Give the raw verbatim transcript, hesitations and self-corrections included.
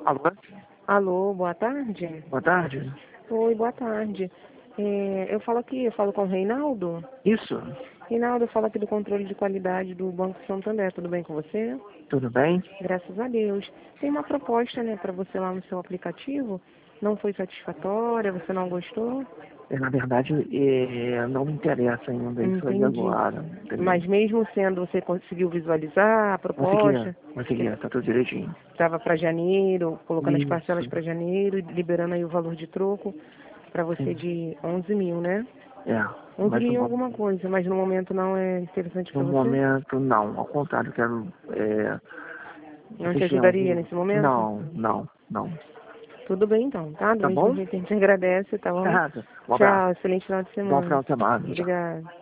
Alô? Alô, boa tarde. Boa tarde. Oi, boa tarde. É, eu falo aqui, eu falo com o Reinaldo. Isso. Reinaldo, eu falo aqui do controle de qualidade do Banco Santander. Tudo bem com você? Tudo bem? Graças a Deus. Tem uma proposta, né, para você lá no seu aplicativo. Não foi satisfatória? Você não gostou? É, na verdade, é, não me interessa ainda isso aí Entendi. agora. Entendeu? Mas mesmo sendo, você conseguiu visualizar a Consegui, proposta? consegui, tá tudo direitinho. Estava para janeiro, colocando as parcelas Isso. para janeiro, e liberando aí o valor de troco para você Sim. de onze mil, né? É. onze Mas no, mil mo- alguma coisa, mas no momento não é interessante no para você? momento, não. Ao contrário, quero. É, Não te vocês têm ajudaria algum. nesse momento? Não, não, não. Tudo bem então, tá? Do Tá mesmo bom? jeito a gente agradece, tá bom? Nada. Um abraço. Tchau, excelente final de Bom semana. final de semana. Tchau. Obrigada.